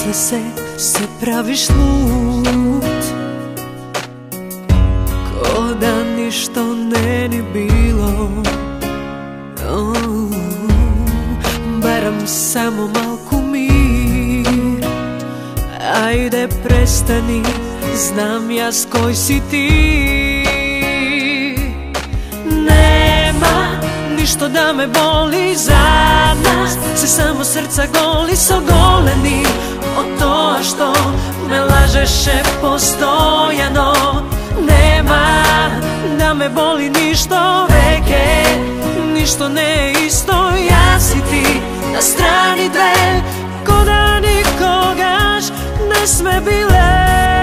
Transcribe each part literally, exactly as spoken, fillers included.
posle se, se praviš lud, ko da ništa ne ni bilo. oh, Baram samo malku mir, ajde prestani, znam ja s koj si ti. Nema ništa da me boli za nas, se samo srca goli su goleni od to što me lažeše postojano. Nema da me boli ništa veke, ništa ne isto, ja si ti na strani dve, ko da nikogaš ne sme bile.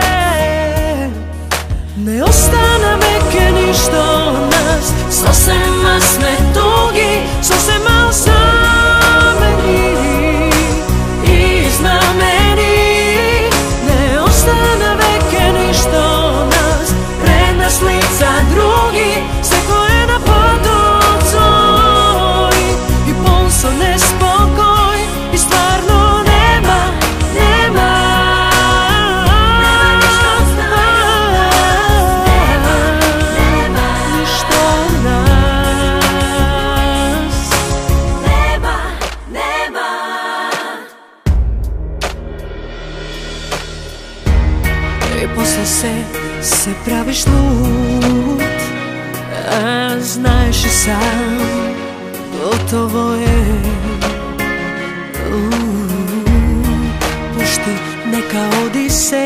Ne ostane veke ništa od nas, so se ma sme tugi, so se mal sameni i znameni. Ne ostane veke ništa od nas, pred nas lica drugi, sve koje na podocoj i polso nespokoj i stvarno nema, nema. I posle se, se praviš lud, a znaš i sam, gotovo je. uh, Pušti, neka odi se,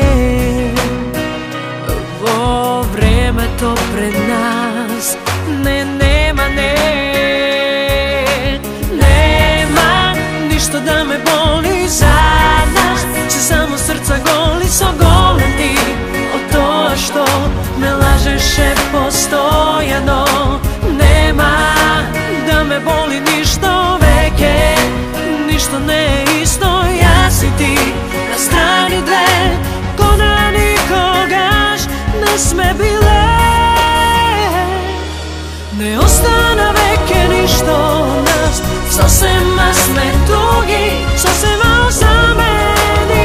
ovo vreme to pred nas. Ne, nema, ne, nema ništa da me boli za nas, se samo srca goli su goleni od to što me lažeše postojano. Nema da me boli ništa veke, ništa ne isto, ja si ti na strani dve, ko da nikogaš ne sme bile. Ne ostane veke ništa od nas, so se ma sme tugi, so se mal zameni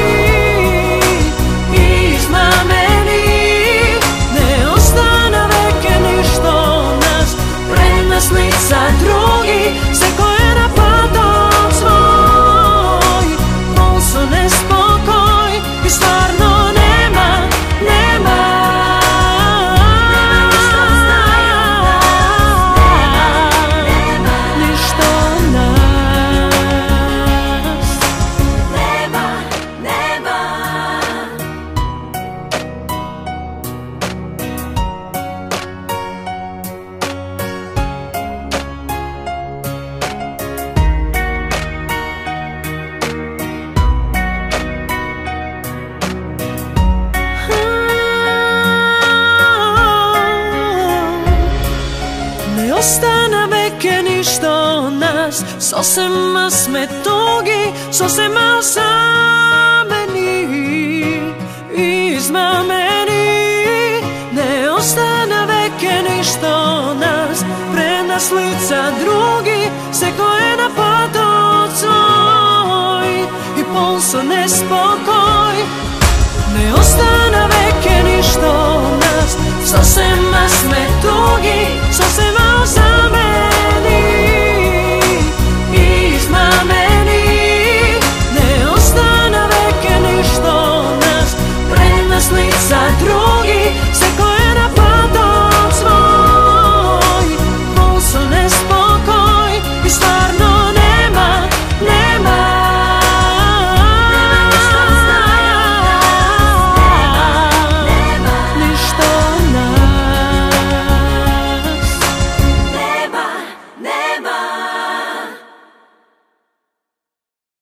i znameni. Ne ostane veke ništa od nas, pred nas lica drugi, sve koje na padom svoj, polso nespokoj i stvarno nema, nema. Ne ostane veke ništa od nas, so se ma sme tugi, so se mal sameni i znameni. Ne ostane veke ništa od nas, pred nas lica drugi, sve koje na podocoj i polso nespokoj. Ne ostane veke ništa od nas, so se